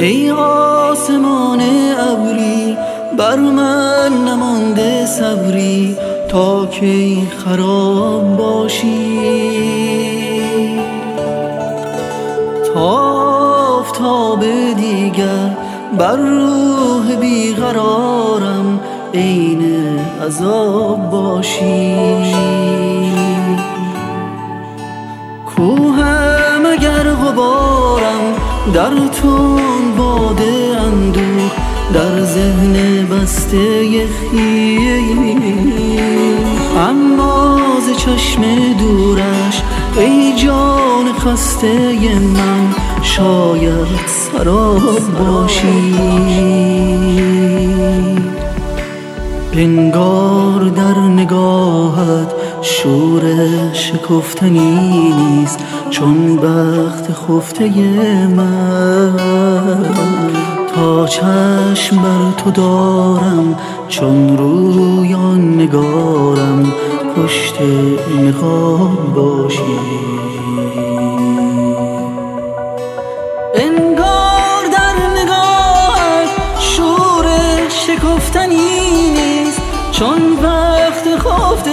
ای آسمان ابری بر من نمانده صبری تا کی خراب باشی. تا آفتاب دیگر بر روح بیقرارم عین عذاب باشی. کوهم اگر غبارم در تون باد اندوه در ذهن بسته خیل، اما ز چشم دورش ای جان خسته من شاید سراب باشی. انگار در نگاهت شور شکفتنی نیست چون بخت خفته من. تا چشم بر تو دارم چون رویان نگارم پشت نقاب باشی. انگار در نگاهت شور شکفتنی نیست چون وقت خفته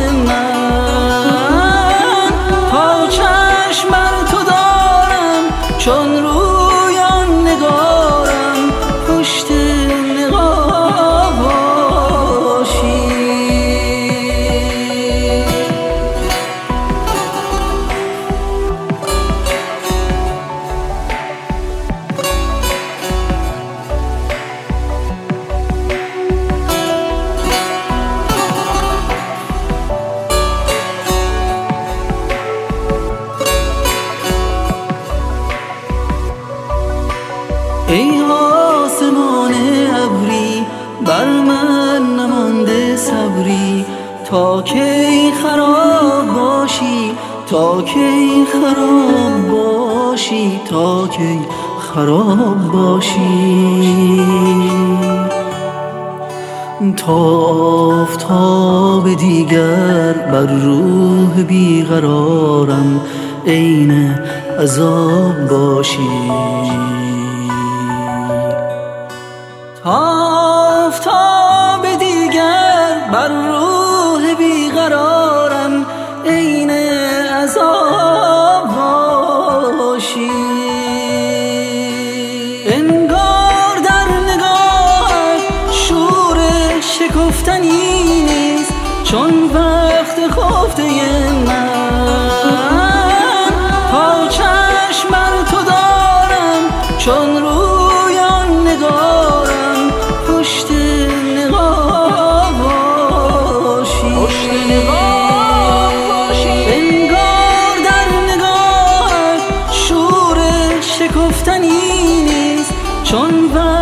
من. تا چشم بر تو دارم چون رویان نگارم پشت نقاب باشی. ای آسمان ابری بر من نمانده صبری تا کی خراب باشی. تا کی خراب باشی. تا کی خراب باشی. تا آفتاب دیگر بر روح بیقرارم عین عذاب باشی. آفتاب دیگر بر روح بیقرارم عین عذاب باشی. انگار در نگاهت شور شکفتنی نیست چون وقت خفته من. تا چشم بر تو دارم چون رویان نگارم پشت نقاب باشی. انگار در نگاهت شور شکفتنی نیست چون